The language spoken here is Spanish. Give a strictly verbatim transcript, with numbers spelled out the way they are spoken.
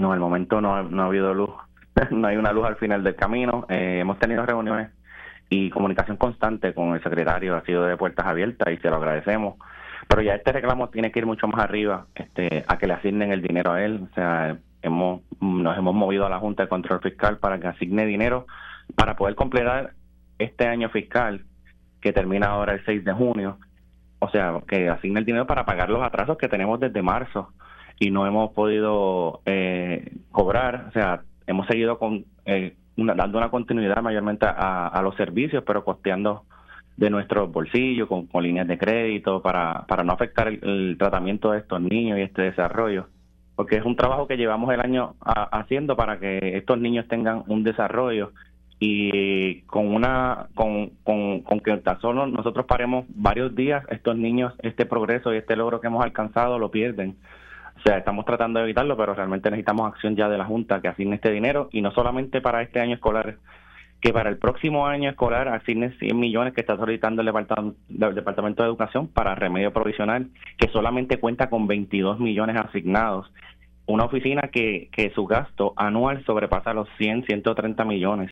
No, al momento no, ha- no ha habido luz, no hay una luz al final del camino. Eh, hemos tenido reuniones y comunicación constante con el secretario, ha sido de puertas abiertas y se lo agradecemos. Pero ya este reclamo tiene que ir mucho más arriba, este, a que le asignen el dinero a él. O sea, hemos nos hemos movido a la Junta de Control Fiscal para que asigne dinero para poder completar este año fiscal que termina ahora el seis de junio. O sea, que asigne el dinero para pagar los atrasos que tenemos desde marzo y no hemos podido eh, cobrar. O sea, hemos seguido con eh, una- dando una continuidad mayormente a, a los servicios, pero costeando de nuestros bolsillos con, con líneas de crédito para, para no afectar el, el tratamiento de estos niños y este desarrollo. Porque es un trabajo que llevamos el año a- haciendo para que estos niños tengan un desarrollo y con una con, con, con que tan solo nosotros paremos varios días, estos niños este progreso y este logro que hemos alcanzado lo pierden. O sea, estamos tratando de evitarlo, pero realmente necesitamos acción ya de la Junta que asigne este dinero y no solamente para este año escolar, que para el próximo año escolar asigne cien millones que está solicitando el Departamento, el Departamento de Educación para remedio provisional, que solamente cuenta con veintidós millones asignados. Una oficina que, que su gasto anual sobrepasa los cien, ciento treinta millones.